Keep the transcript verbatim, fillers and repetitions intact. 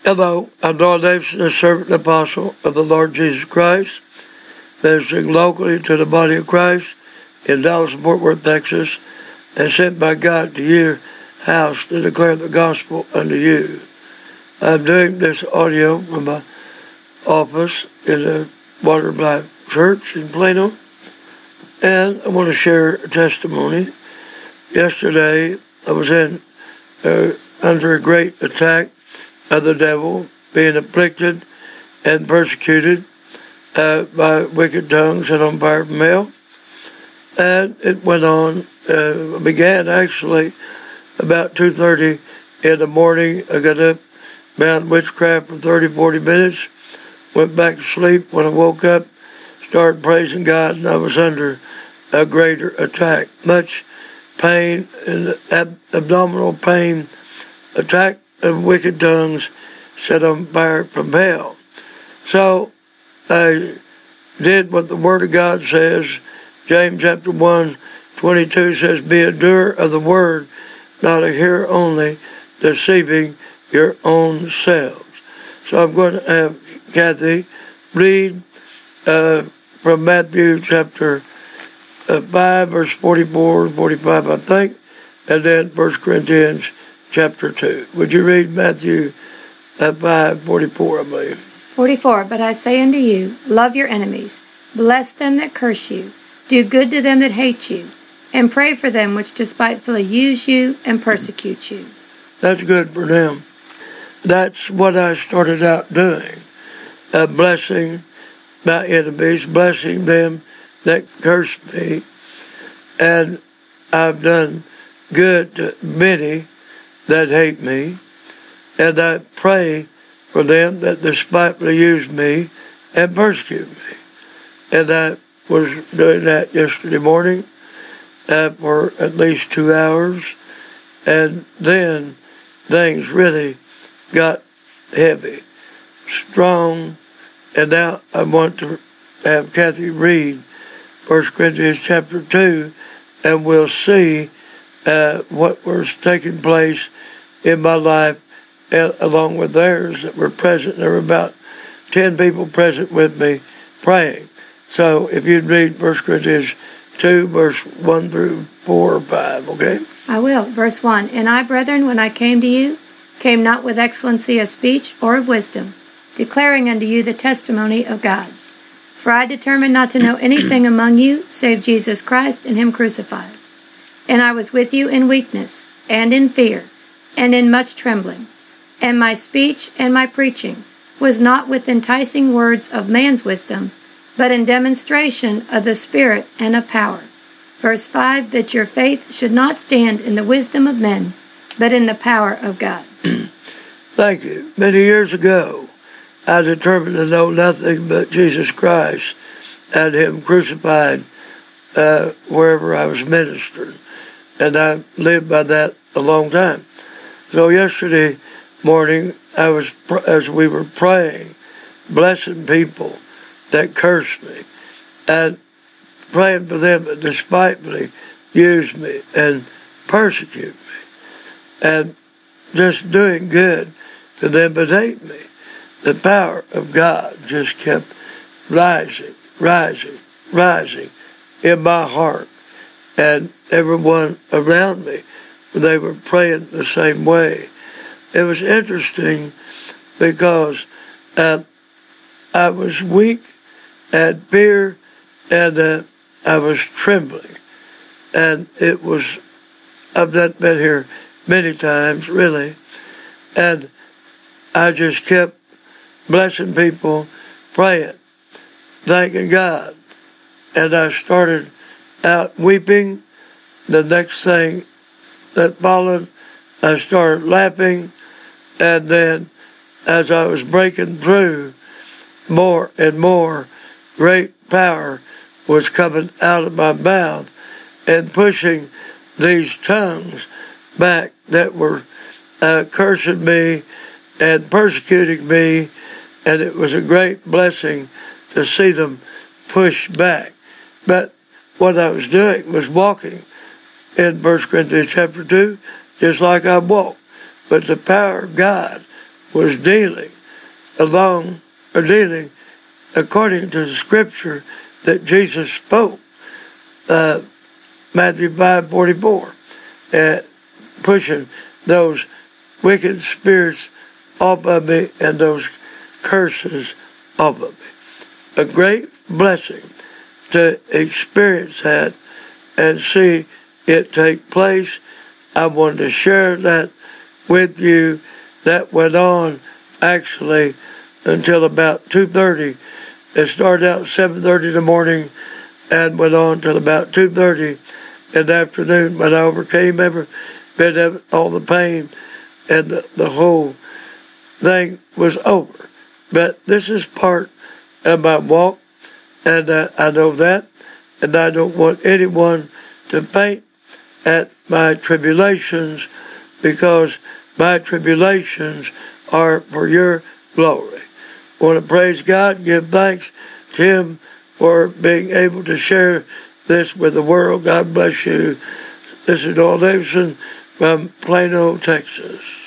Hello, I'm Don Davidson, a servant and apostle of the Lord Jesus Christ, ministering locally to the body of Christ in Dallas and Fort Worth, Texas, and sent by God to your house to declare the gospel unto you. I'm doing this audio from my office in the Water of Life Church in Plano, and I want to share a testimony. Yesterday, I was in uh, under a great attack of the devil, being afflicted and persecuted uh, by wicked tongues and on fire from hell. And it went on, uh, began actually about two thirty in the morning. I got up, bound witchcraft for thirty, forty minutes, went back to sleep. When I woke up, started praising God, and I was under a greater attack. Much pain and ab- abdominal pain, attack of wicked tongues set on fire from hell. So I did what the Word of God says. James chapter one, twenty-two says, "Be a doer of the word, not a hearer only, deceiving your own selves." So I'm going to have Kathy read uh, from Matthew chapter uh, five, verse forty-four and forty-five, I think, and then First Corinthians chapter two. Would you read Matthew uh, five, forty-four, I believe? forty-four, "But I say unto you, love your enemies, bless them that curse you, do good to them that hate you, and pray for them which despitefully use you and persecute you." That's good for them. That's what I started out doing, uh, blessing my enemies, blessing them that curse me, and I've done good to many that hate me, and I pray for them that despitefully use me and persecute me. And I was doing that yesterday morning uh, for at least two hours, and then things really got heavy, strong, and now I want to have Kathy read First Corinthians chapter two, and we'll see uh, what was taking place in my life, uh, along with theirs that were present. There were about ten people present with me praying. So if you'd read First Corinthians two, verse one through four or five, okay? I will. Verse one, "And I, brethren, when I came to you, came not with excellency of speech or of wisdom, declaring unto you the testimony of God. For I determined not to know anything among you, save Jesus Christ and him crucified. And I was with you in weakness, and in fear, and in much trembling. And my speech and my preaching was not with enticing words of man's wisdom, but in demonstration of the Spirit and of power." Verse five, "That your faith should not stand in the wisdom of men, but in the power of God." Thank you. Many years ago, I determined to know nothing but Jesus Christ and him crucified uh, wherever I was ministered. And I lived by that a long time. So yesterday morning, I was as we were praying, blessing people that cursed me, and praying for them that despitefully use me and persecute me, and just doing good to them that hate me. The power of God just kept rising, rising, rising in my heart, and everyone around me, they were praying the same way. It was interesting because uh, I was weak, had fear, and uh, I was trembling. And it was, I've been here many times, really, and I just kept blessing people, praying, thanking God. And I started out weeping. The next thing that followed, I started laughing, and then as I was breaking through, more and more great power was coming out of my mouth and pushing these tongues back that were uh, cursing me and persecuting me, and it was a great blessing to see them push back. But what I was doing was walking in First Corinthians chapter two, just like I walked. But the power of God was dealing along, or dealing according to the scripture that Jesus spoke, uh, Matthew five forty-four, uh, pushing those wicked spirits off of me and those curses off of me. A great blessing to experience that and see it take place. I wanted to share that with you. That went on actually until about two thirty. It started out at seven thirty in the morning and went on till about two thirty in the afternoon when I overcame every bit of it, all the pain, and the, the whole thing was over. But this is part of my walk, and uh, I know that, and I don't want anyone to faint at my tribulations, because my tribulations are for your glory. I want to praise God, give thanks to Him for being able to share this with the world. God bless you. This is Noel Davidson from Plano, Texas.